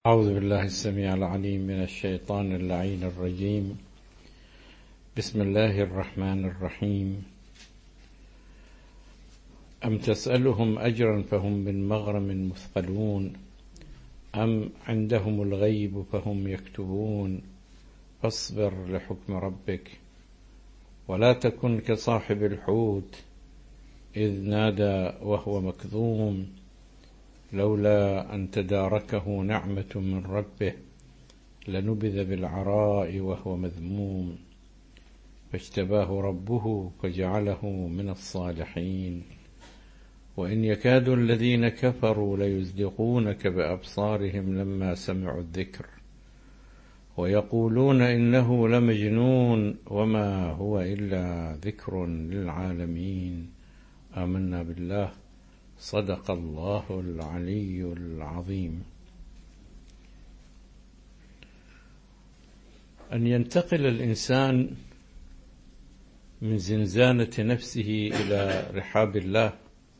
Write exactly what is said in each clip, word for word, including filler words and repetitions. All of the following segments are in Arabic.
أعوذ بالله السميع العليم من الشيطان اللعين الرجيم. بسم الله الرحمن الرحيم. أم تسألهم أجرا فهم من مغرم مثقلون أم عندهم الغيب فهم يكتبون فاصبر لحكم ربك ولا تكن كصاحب الحوت إذ نادى وهو مكظوم لولا أن تداركه نعمة من ربه لنبذ بالعراء وهو مذموم فاجتباه ربه فجعله من الصالحين وإن يكاد الذين كفروا ليزلقونك بأبصارهم لما سمعوا الذكر ويقولون إنه لمجنون وما هو إلا ذكر للعالمين آمنا بالله صدق الله العلي العظيم. أن ينتقل الإنسان من زنزانة نفسه إلى رحاب الله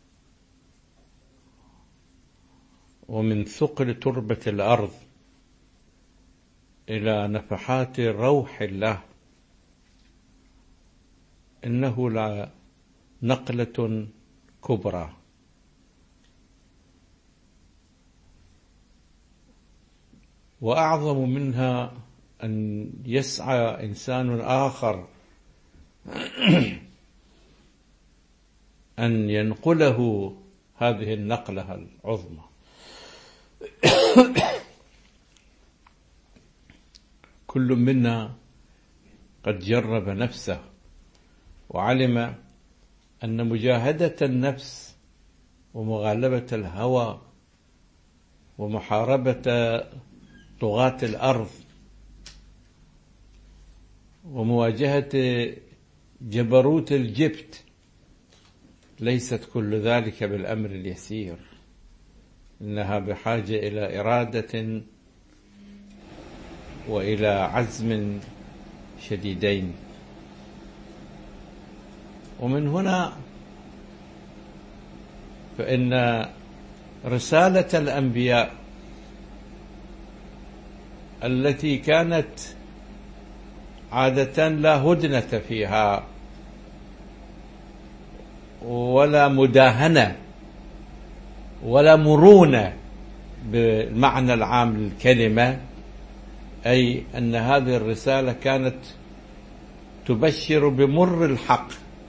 ومن ثقل تربة الأرض إلى نفحات روح الله إنه لنقلة كبرى، وأعظم منها أن يسعى إنسان آخر أن ينقله هذه النقلة العظمى. كل منا قد جرب نفسه وعلم أن مجاهدة النفس ومغالبة الهوى ومحاربة طغاة الأرض ومواجهة جبروت الجبت ليست كل ذلك بالأمر اليسير، إنها بحاجة إلى إرادة وإلى عزم شديدين. ومن هنا فإن رسالة الأنبياء التي كانت عادة لا هدنة فيها ولا مداهنة ولا مرونة بالمعنى العام للكلمة، أي أن هذه الرسالة كانت تبشر بمر الحق،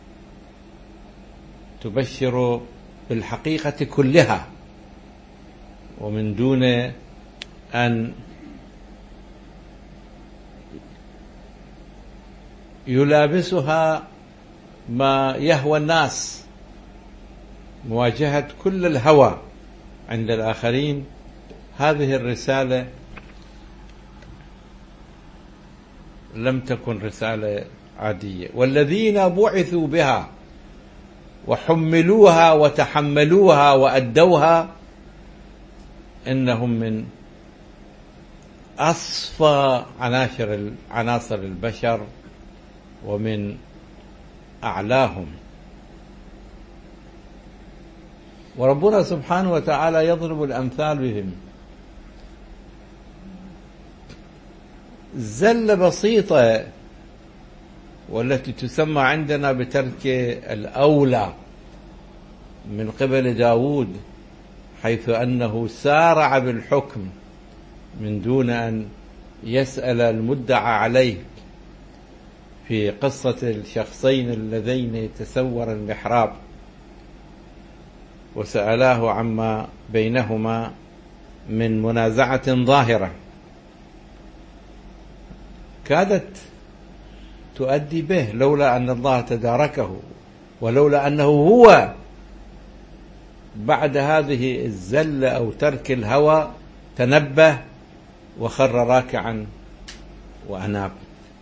تبشر بالحقيقة كلها ومن دون أن يلابسها ما يهوى الناس، مواجهة كل الهوى عند الآخرين. هذه الرسالة لم تكن رسالة عادية، والذين بعثوا بها وحملوها وتحملوها وأدوها إنهم من أصفى عناصر عناصر البشر ومن أعلاهم. وربنا سبحانه وتعالى يضرب الأمثال بهم. زلة بسيطة والتي تسمى عندنا بترك الأولى من قبل داود، حيث أنه سارع بالحكم من دون أن يسأل المدعى عليه في قصة الشخصين اللذين يتسور المحراب وسألاه عما بينهما من منازعة ظاهرة كادت تؤدي به لولا أن الله تداركه، ولولا أنه هو بعد هذه الزلة أو ترك الهوى تنبه وخر راكعا وأناب.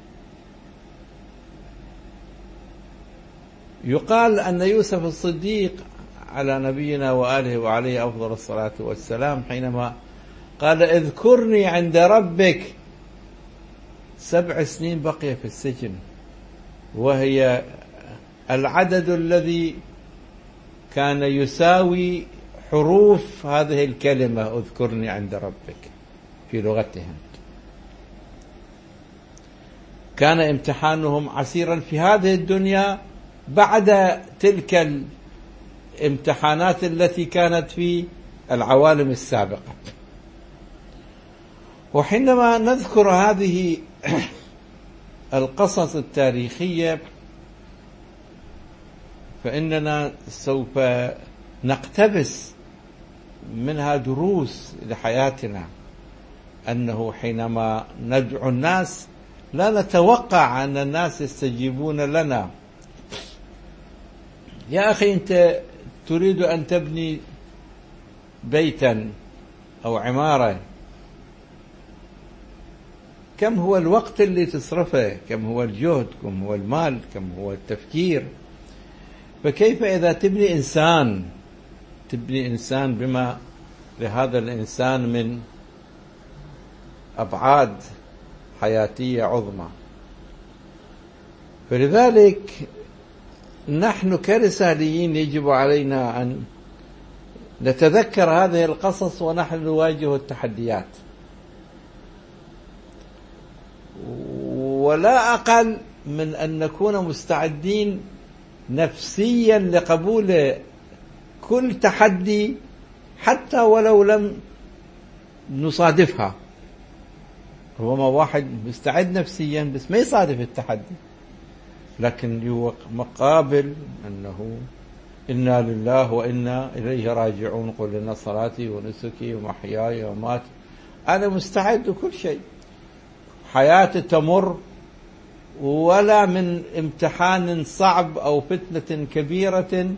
يقال أن يوسف الصديق على نبينا وآله وعليه أفضل الصلاة والسلام حينما قال اذكرني عند ربك سبع سنين بقي في السجن، وهي العدد الذي كان يساوي حروف هذه الكلمة اذكرني عند ربك. في لغتهم. كان امتحانهم عسيرا في هذه الدنيا بعد تلك الامتحانات التي كانت في العوالم السابقة. وحينما نذكر هذه القصص التاريخية فإننا سوف نقتبس منها دروس لحياتنا، أنه حينما ندعو الناس لا نتوقع أن الناس يستجيبون لنا. يا أخي أنت تريد أن تبني بيتا أو عمارة، كم هو الوقت اللي تصرفه، كم هو الجهد، كم هو المال، كم هو التفكير. فكيف إذا تبني إنسان تبني إنسان بما لهذا الإنسان من أبعاد حياتية عظمى. فلذلك نحن كرساليين يجب علينا أن نتذكر هذه القصص ونحن نواجه التحديات، ولا أقل من أن نكون مستعدين نفسيا لقبول كل تحدي حتى ولو لم نصادفها. ربما واحد مستعد نفسيا بس ما يصادف التحدي، لكن مقابل أنه إنا لله وإنا إليه راجعون، قل إن صلاتي ونسكي ومحياي ومماتي، أنا مستعد لكل شيء. حياتي تمر ولا من امتحان صعب أو فتنة كبيرة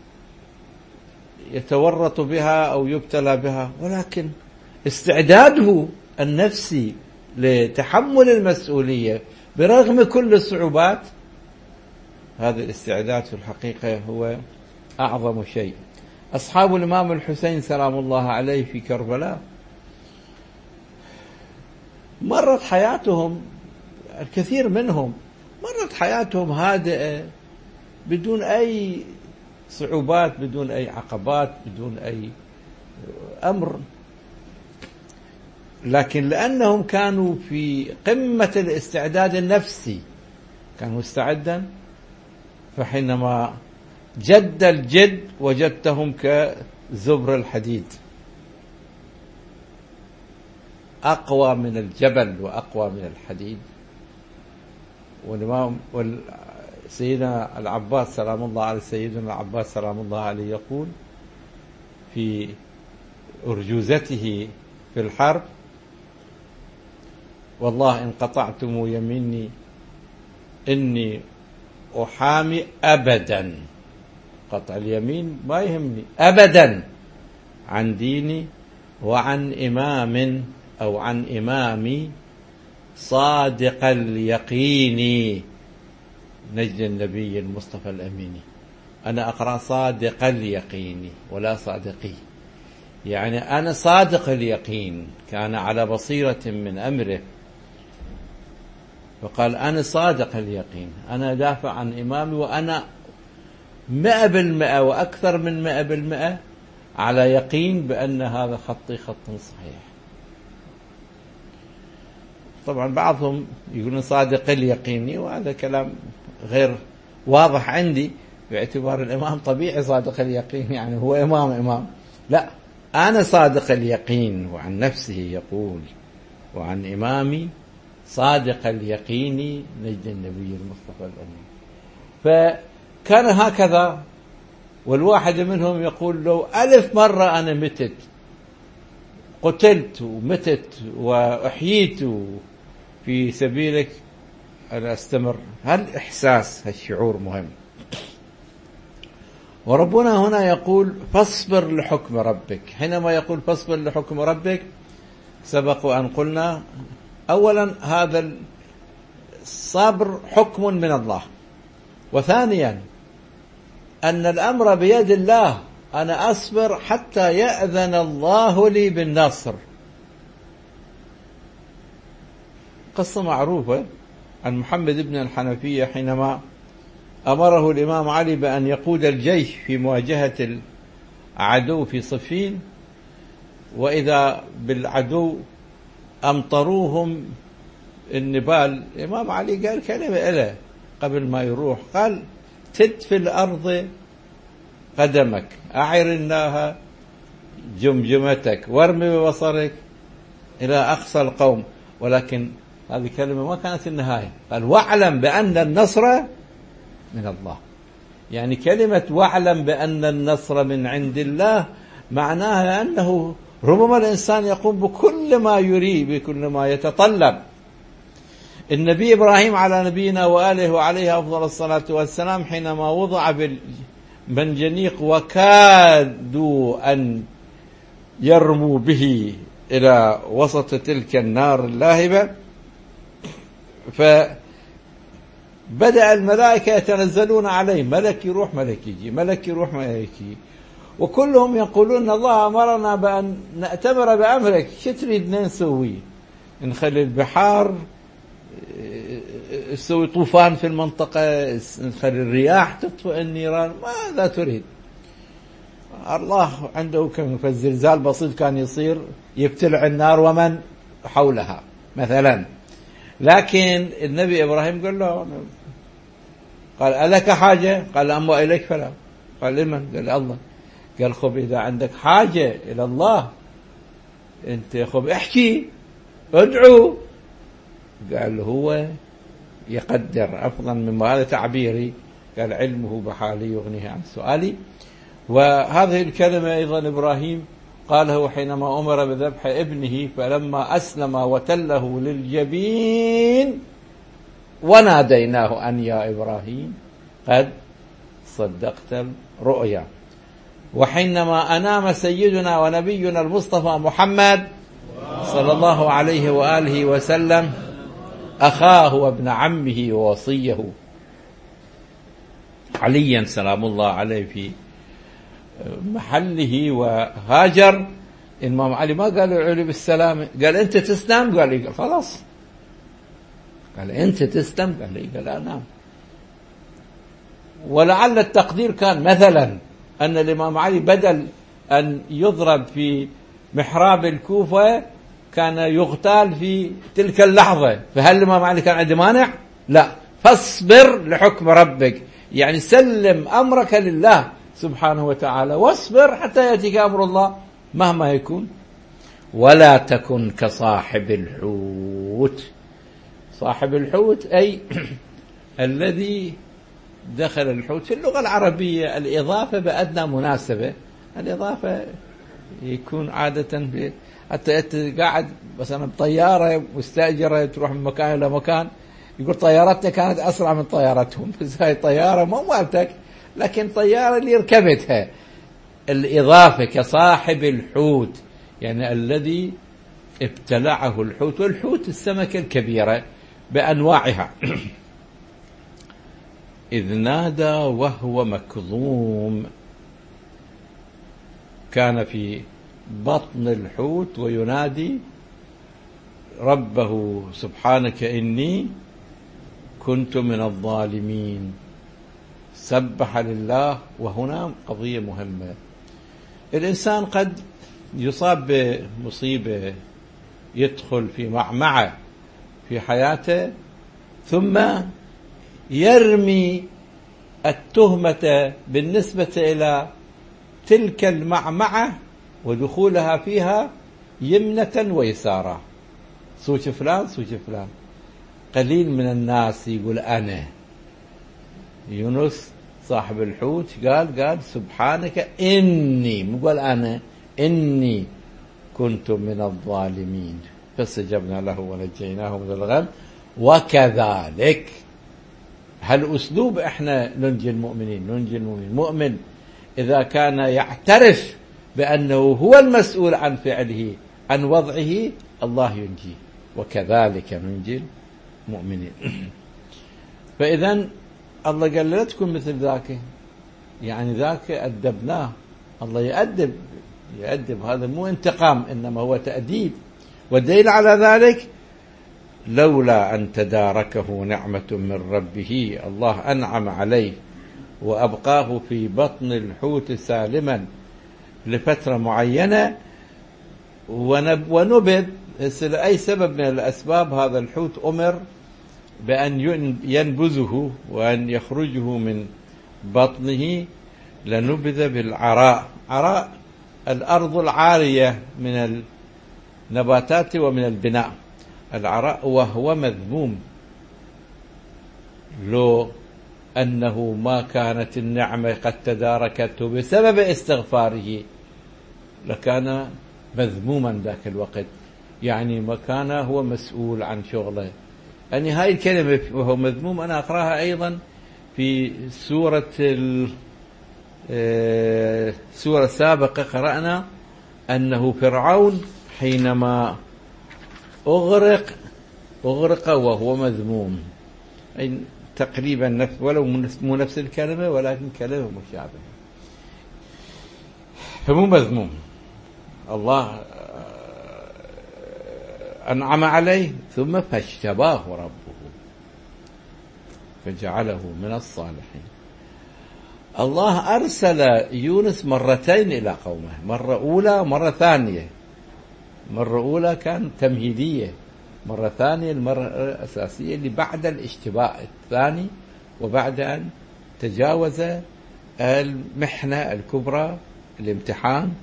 يتورط بها أو يبتلى بها، ولكن استعداده النفسي لتحمل المسؤولية برغم كل الصعوبات، هذا الاستعداد في الحقيقة هو أعظم شيء. أصحاب الإمام الحسين سلام الله عليه في كربلاء مرت حياتهم، الكثير منهم مرت حياتهم هادئة بدون أي صعوبات، بدون أي عقبات، بدون أي أمر، لكن لأنهم كانوا في قمة الاستعداد النفسي، كانوا مستعدا، فحينما جد الجد وجدتهم كزبر الحديد، أقوى من الجبل وأقوى من الحديد. والإمام سيدنا العباس سلام الله عليه، سيدنا العباس سلام الله عليه يقول في أرجوزته في الحرب: والله إن قطعتم يميني إني أحامي أبدا، قطع اليمين ما يهمني أبدا، عن ديني وعن إمام أو عن إمامي صادق اليقين نجد النبي المصطفى الأميني. أنا أقرأ صادق اليقين ولا صادقي، يعني أنا صادق اليقين، كان على بصيرة من أمره، فقال أنا صادق اليقين، أنا دافع عن إمامي، وأنا مئة بالمئة وأكثر من مئة بالمئة على يقين بأن هذا خطي خط صحيح. طبعا بعضهم يقولون صادق اليقين، وهذا كلام غير واضح عندي، باعتبار الإمام طبيعي صادق اليقين، يعني هو إمام إمام. لا، أنا صادق اليقين، وعن نفسه يقول وعن إمامي صادق اليقين نجد النبي المصطفى الأمين. فكان هكذا، والواحد منهم يقول لو ألف مرة أنا متت، قتلت ومتت وأحييت في سبيلك، أنا أستمر. هالإحساس هالشعور مهم. وربنا هنا يقول فاصبر لحكم ربك. حينما يقول فاصبر لحكم ربك، سبق أن قلنا أولا هذا الصبر حكم من الله، وثانيا أن الأمر بيد الله، أنا أصبر حتى يأذن الله لي بالنصر. قصة معروفة عن محمد بن الحنفية حينما أمره الإمام علي بأن يقود الجيش في مواجهة العدو في صفين، وإذا بالعدو أمطروهم النبال. الإمام علي قال كلمة له قبل ما يروح، قال تد في الأرض قدمك، أعر الله جمجمتك، وارمي ببصرك إلى أقصى القوم. ولكن هذه كلمة ما كانت النهاية، قال واعلم بأن النصر من الله. يعني كلمة واعلم بأن النصر من عند الله معناها أنه ربما الإنسان يقوم بكل ما يريد، بكل ما يتطلب. النبي إبراهيم على نبينا وآله وعليه أفضل الصلاة والسلام حينما وضع بالمنجنيق وكادوا أن يرموا به إلى وسط تلك النار اللاهبة، فبدأ الملائكة يتنزلون عليه، ملك يروح ملك يجي، ملك يروح ملك يجي، وكلهم يقولون الله أمرنا بأن نأتمر بأمرك، شو تريد نسوي؟ نخلي البحار نسوي طوفان في المنطقة، نخلي الرياح تطفئ النيران، ماذا تريد؟ الله عنده كم فالزلزال بسيط كان يصير يبتلع النار ومن حولها مثلا. لكن النبي إبراهيم قال له، قال ألك حاجة؟ قال أما إليك فلا. قال لمن؟ قال الله. قال خب إذا عندك حاجة إلى الله أنت خب احكي ادعو. قال هو يقدر أفضل مما هذا تعبيري، قال علمه بحالي يغنيه عن سؤالي. وهذه الكلمة أيضا إبراهيم قاله حينما أمر بذبح ابنه، فلما أسلم وتله للجبين وناديناه أن يا إبراهيم قد صدقت الرؤيا. وحينما أنام سيدنا ونبينا المصطفى محمد صلى الله عليه وآله وسلم أخاه وابن عمه ووصيه عليا سلام الله عليه في محله وهاجر، الإمام علي ما قال علي بالسلام، قال أنت تسلم؟ قال لي خلاص. قال أنت تسلم؟ قال لي قال أنام. ولعل التقدير كان مثلا أن الإمام علي بدل أن يضرب في محراب الكوفة كان يغتال في تلك اللحظة، فهل الإمام علي كان عنده مانع؟ لا. فاصبر لحكم ربك، يعني سلم أمرك لله سبحانه وتعالى، واصبر حتى يأتيك أمر الله مهما يكون. ولا تكن كصاحب الحوت. صاحب الحوت أي الذي دخل الحوت. في اللغة العربية الإضافة بأدنى مناسبة، الإضافة يكون عادة في حتى أنت قاعد مثلا بطيارة مستأجرة تروح من مكان إلى مكان، يقول طيارتنا كانت أسرع من طيارتهم، بس هاي طيارة مو مالتك لكن طيارة اللي ركبتها. الإضافة كصاحب الحوت يعني الذي ابتلعه الحوت، والحوت السمكة الكبيرة بأنواعها. إذ نادى وهو مكظوم، كان في بطن الحوت وينادي ربه سبحانك إني كنت من الظالمين. سبح لله. وهنا قضية مهمة، الإنسان قد يصاب بمصيبة، يدخل في معمعة في حياته، ثم يرمي التهمة بالنسبة إلى تلك المعمعة ودخولها فيها يمنة ويسارا، سوش فلان سوش فلان. قليل من الناس يقول أنا. يونس صاحب الحوت قال قال سبحانك إني، مو قال أنا، إني كنت من الظالمين فاستجبنا له ونجيناه من الغم. وكذلك هالأسلوب إحنا ننجي المؤمنين. ننجي المؤمنين المؤمن إذا كان يعترف بأنه هو المسؤول عن فعله عن وضعه، الله ينجيه. وكذلك ننجي المؤمنين. فإذا الله قال لا تكون مثل ذاك، يعني ذاك أدبناه. الله يأدب يأدب، هذا مو انتقام إنما هو تأديب. والدليل على ذلك لولا أن تداركه نعمة من ربه، الله أنعم عليه وأبقاه في بطن الحوت سالما لفترة معينة، ونبذ لأي سبب من الأسباب هذا الحوت أمر بأن ينبذه وأن يخرجه من بطنه لنبذ بالعراء. عراء الأرض العارية من النباتات ومن البناء. العراء وهو مذموم، لو أنه ما كانت النعمة قد تداركته بسبب استغفاره لكان مذموما ذاك الوقت، يعني ما كان هو مسؤول عن شغله. يعني هاي الكلمة وهو مذموم أنا أقرأها أيضا في سورة سورة سابقة قرأنا أنه فرعون حينما أغرق أغرق وهو مذموم، أي تقريبا نفس، ولو مو نفس الكلمة ولكن كلمة مشابهة. فمو مذموم، الله أنعم عليه ثم فاجتباه ربه فجعله من الصالحين. الله أرسل يونس مرتين إلى قومه، مرة أولى ومرة ثانية. مرة أولى كان تمهيدية، مرة ثانية المرة الأساسية اللي بعد الاشتباه الثاني وبعد أن تجاوز المحنة الكبرى الامتحان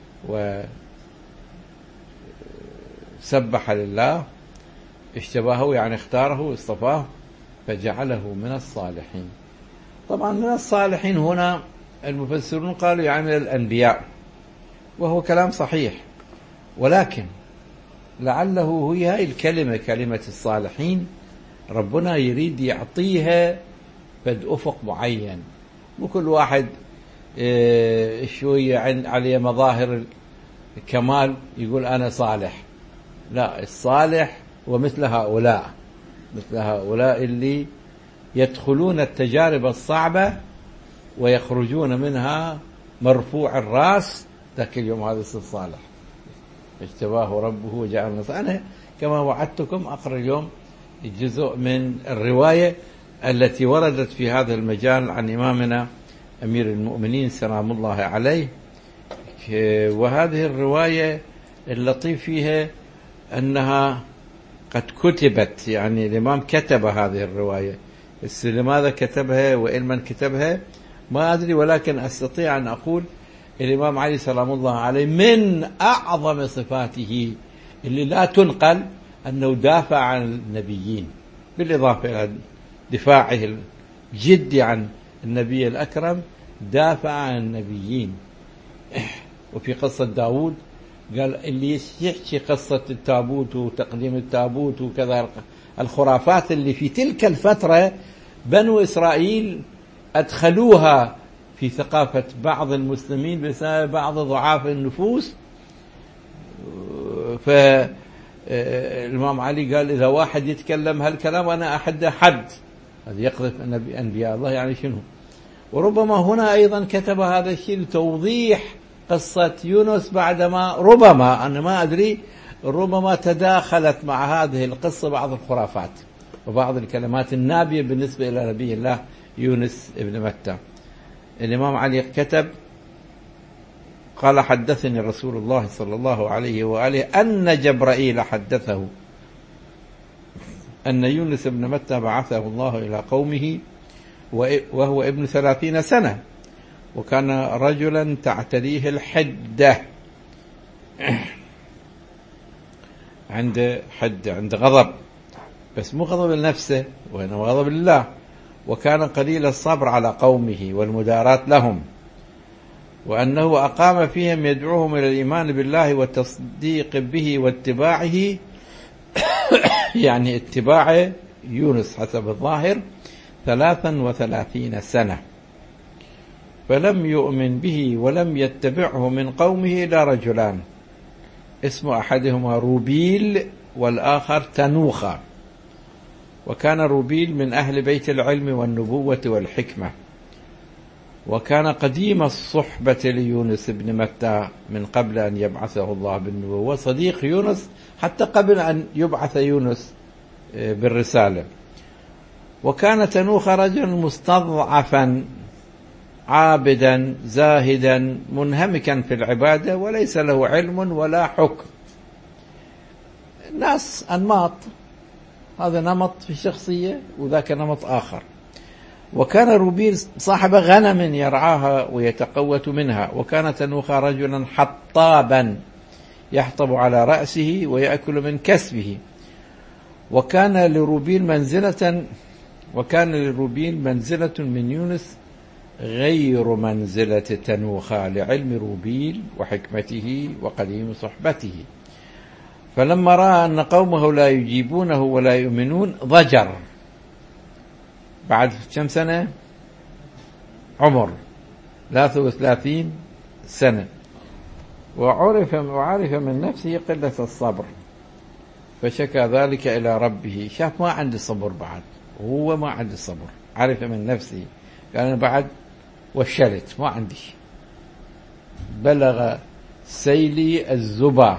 وسبح لله، اشتباهه يعني اختاره واصطفاه فجعله من الصالحين. طبعا من الصالحين هنا المفسرون قالوا يعني من الأنبياء، وهو كلام صحيح، ولكن لعله هي هاي الكلمة كلمة الصالحين ربنا يريد يعطيها فد أفق معين. مو كل واحد شوية عليه مظاهر الكمال يقول أنا صالح، لا، الصالح ومثل هؤلاء، مثل هؤلاء اللي يدخلون التجارب الصعبة ويخرجون منها مرفوع الرأس، ذاك اليوم هذا الصالح. اجتباه ربه وجعل نصر. أنا كما وعدتكم أقرأ اليوم جزء من الرواية التي وردت في هذا المجال عن إمامنا أمير المؤمنين سلام الله عليه. وهذه الرواية اللطيف فيها أنها قد كتبت، يعني الإمام كتب هذه الرواية، بس لماذا كتبها وإن من كتبها ما أدري، ولكن أستطيع أن أقول الإمام علي سلام الله عليه من أعظم صفاته اللي لا تنقل أنه دافع عن النبيين، بالإضافة إلى دفاعه الجدي عن النبي الأكرم، دافع عن النبيين. وفي قصة داود قال اللي يحكي قصة التابوت وتقديم التابوت وكذا الخرافات اللي في تلك الفترة بنو إسرائيل أدخلوها في ثقافة بعض المسلمين بسبب بعض ضعاف النفوس. فالإمام علي قال إذا واحد يتكلم هالكلام أنا أحد حد، هذا يقذف أنبياء الله يعني شنو. وربما هنا أيضا كتب هذا الشيء لتوضيح قصة يونس، بعدما ربما أنا ما أدري ربما تداخلت مع هذه القصة بعض الخرافات وبعض الكلمات النابية بالنسبة إلى نبي الله يونس ابن متى. الإمام علي كتب قال حدثني رسول الله صلى الله عليه وآله أن جبرائيل حدثه أن يونس ابن متى بعثه الله إلى قومه وهو ابن ثلاثين سنة، وكان رجلا تعتريه الحدة، عند حد عند غضب، بس مو غضب لنفسه وإنما غضب لله. وكان قليل الصبر على قومه والمداراة لهم، وأنه أقام فيهم يدعوهم إلى الإيمان بالله والتصديق به واتباعه يعني اتباع يونس حسب الظاهر ثلاثا وثلاثين سنة، فلم يؤمن به ولم يتبعه من قومه إلا رجلان، اسم أحدهما روبيل والآخر تنوخة. وكان روبيل من أهل بيت العلم والنبوة والحكمة، وكان قديم الصحبة ليونس بن متى من قبل أن يبعثه الله بالنبوة، صديق يونس حتى قبل أن يبعث يونس بالرسالة. وكان تنوخ رجل مستضعفا عابدا زاهدا منهمكا في العبادة وليس له علم ولا حكم. ناس أنماط، هذا نمط في الشخصية وذاك نمط آخر. وكان روبيل صاحب غنم يرعاها ويتقوت منها، وكان تنوخا رجلا حطابا يحطب على رأسه ويأكل من كسبه. وكان لروبيل منزلة وكان لروبيل منزلة من يونس غير منزلة تنوخا لعلم روبيل وحكمته وقديم صحبته. فلما رأى أن قومه لا يجيبونه ولا يؤمنون ضجر. بعد كم سنة؟ عمر ثلاثة وثلاثين سنة. وعرف وعرف من نفسه قلة الصبر، فشكى ذلك إلى ربه. شاف ما عندي صبر بعد، وهو ما عندي صبر، عرف من نفسه قال أنا بعد وشلت ما عندي، بلغ سيلي الزبا.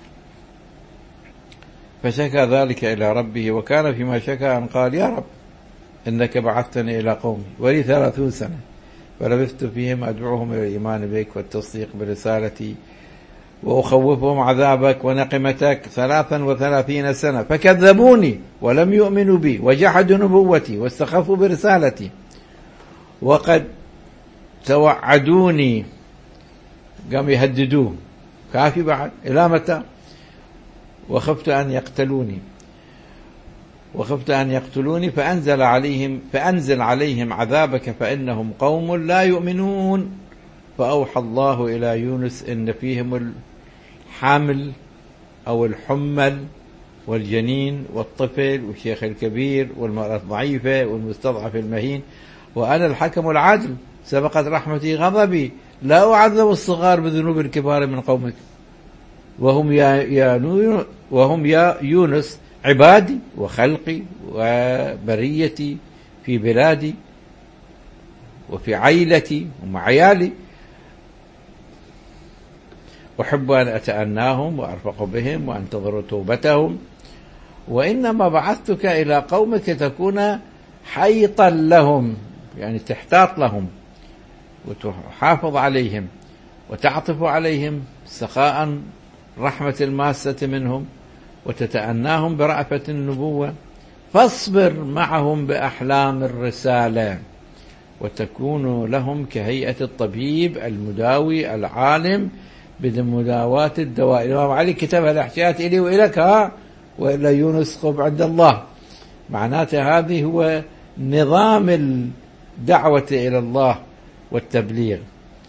فشكى ذلك إلى ربه، وكان فيما شكى أن قال يا رب إنك بعثتني إلى قومي ولي ثلاثون سنة فلبثت فيهم أدعوهم إلى الإيمان بك والتصديق برسالتي وأخوفهم عذابك ونقمتك ثلاثا وثلاثين سنة فكذبوني ولم يؤمنوا بي وجحدوا نبوتي واستخفوا برسالتي وقد توعدوني. قام يهددوه كافي بعد إلى متى؟ وخفت أن يقتلوني وخفت أن يقتلوني فأنزل عليهم فأنزل عليهم عذابك فإنهم قوم لا يؤمنون. فأوحى الله إلى يونس إن فيهم الحامل أو الحمل والجنين والطفل والشيخ الكبير والمرأة الضعيفة والمستضعف المهين، وأنا الحكم العادل سبقت رحمتي غضبي لا أعذب الصغار بذنوب الكبار من قومك وهم يا, يا وهم يا يونس عبادي وخلقي وبريتي في بلادي وفي عائلتي ومع عيالي، أحب أن أتأناهم وأرفق بهم وأنتظر توبتهم، وإنما بعثتك إلى قومك تكون حيطا لهم، يعني تحتاط لهم وتحافظ عليهم وتعطف عليهم سخاء رحمة الماسة منهم وتتأناهم برأفة النبوة. فاصبر معهم بأحلام الرسالة وتكون لهم كهيئة الطبيب المداوي العالم بمداواة الدواء. الإمام علي كتبها الأحشاءات إلي وإلك ها وإلا يونس قب عند الله. معناته هذه هو نظام الدعوة إلى الله والتبليغ.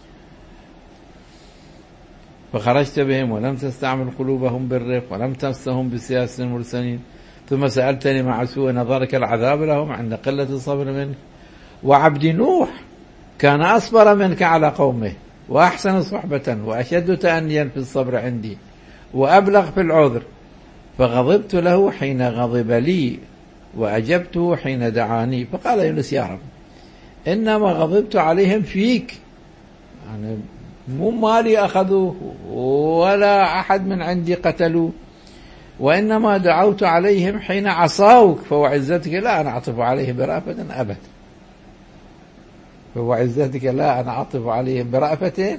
فخرجت بهم ولم تستعمل قلوبهم بالرفق ولم تمسهم بسياسة المرسلين، ثم سألتني مع سوء نظرك العذاب لهم عند قلة الصبر منك. وعبد نوح كان أصبر منك على قومه وأحسن صحبة وأشد تأنيا في الصبر عندي وأبلغ في العذر، فغضبت له حين غضب لي وأجبته حين دعاني. فقال يونس يا رب إنما غضبت عليهم فيك، يعني مو مالي أخذوه ولا أحد من عندي قتلوه، وإنما دعوت عليهم حين عصاوك فوعزتك لا أنا أعطف عليهم برأفة أبدا. فوعزتك لا أنا أعطف عليهم برأفة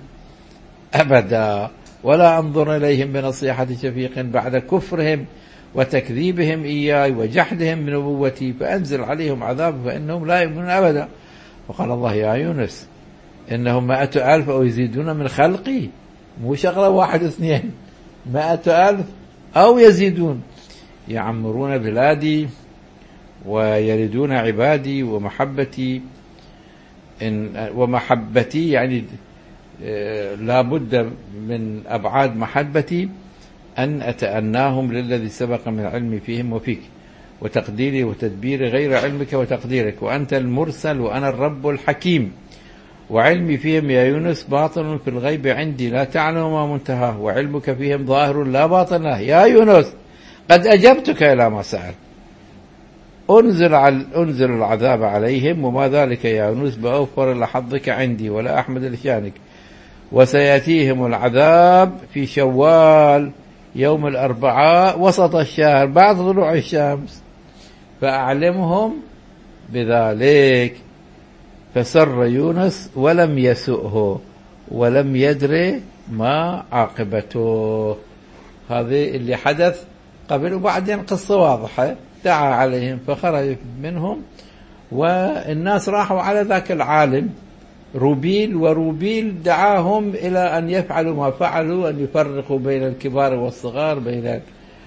أبدا ولا أنظر إليهم بنصيحة شفيق بعد كفرهم وتكذيبهم إياي وجحدهم من نبوتي، فأنزل عليهم عذاب فإنهم لا يؤمنون أبدا. وقال الله يا يونس إنهم مائة ألف أو يزيدون من خلقي، مو شغلة واحد اثنين، مائة ألف أو يزيدون يعمرون بلادي ويردون عبادي ومحبتي إن ومحبتي يعني لا بد من أبعاد محبتي أن أتأناهم للذي سبق من علمي فيهم وفيك وتقديري وتدبيري غير علمك وتقديرك، وأنت المرسل وأنا الرب الحكيم، وعلمي فيهم يا يونس باطن في الغيب عندي لا تعلم ما منتهاه، وعلمك فيهم ظاهر لا باطن له. يا يونس قد أجبتك إلى ما سأل، أنزل, أنزل العذاب عليهم وما ذلك يا يونس بأوفر لحظك عندي ولا أحمد لشانك، وسيأتيهم العذاب في شوال يوم الأربعاء وسط الشهر بعد طلوع الشمس فأعلمهم بذلك. فسر يونس ولم يسؤه ولم يدري ما عاقبته. هذا اللي حدث قبل. وبعدين قصة واضحة، دعا عليهم فخرج منهم، والناس راحوا على ذاك العالم روبيل، وروبيل دعاهم إلى أن يفعلوا ما فعلوا، أن يفرقوا بين الكبار والصغار، بين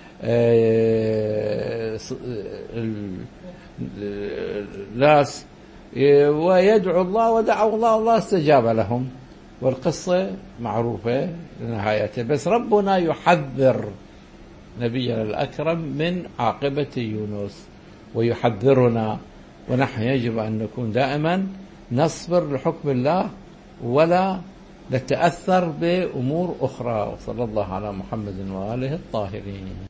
الناس، ويدعو الله، ودعوا الله الله استجاب لهم. والقصة معروفة لنهايتها. بس ربنا يحذر نبينا الأكرم من عاقبة يونس ويحذرنا، ونحن يجب أن نكون دائما نصبر لحكم الله ولا نتأثر بأمور أخرى. وصلى الله على محمد وآله الطاهرين.